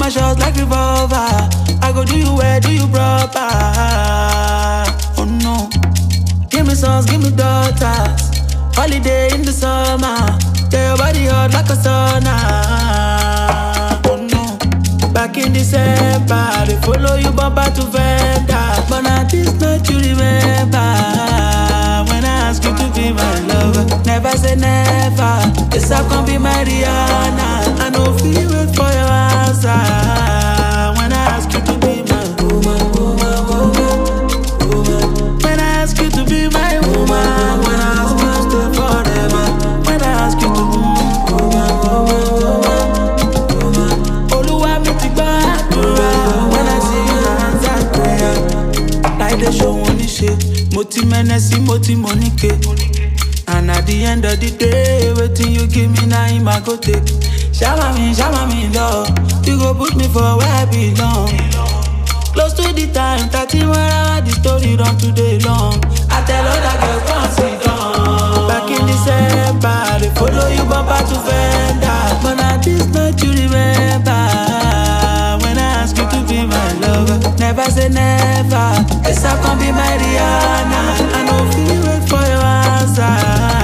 my shots like revolver. I go do you where, do you proper. Oh no. Give me sons, give me daughters. Holiday in the summer. Yeah, your body hot like a sauna. Oh no. Back in December, they follow you bumper to vendor. But now this night you remember. When I ask you to be my lover, never say never. Yes, I can be my Rihanna. I know feel wait for your answer. When I ask you to be my woman, woman, woman, woman. When I ask you to be my woman, when I ask you to stay forever, when I ask you to be my woman, woman, woman. Oluwa mi ti gbàdúrà. When I see you answer prayer, like the show only shit. Moti menesi, moti monike. And at the end of the day, waiting you give me now in my go take. Shama me, love. You go put me for where I belong. Close to the time, 30 wherever the story run today long. I tell all that girl can't sit down. Back in December, they follow you bumper to vendor. But now this night you remember. When I ask you to be my lover, never say never. Yes, I can be my Rihanna. I know feel wait for your answer.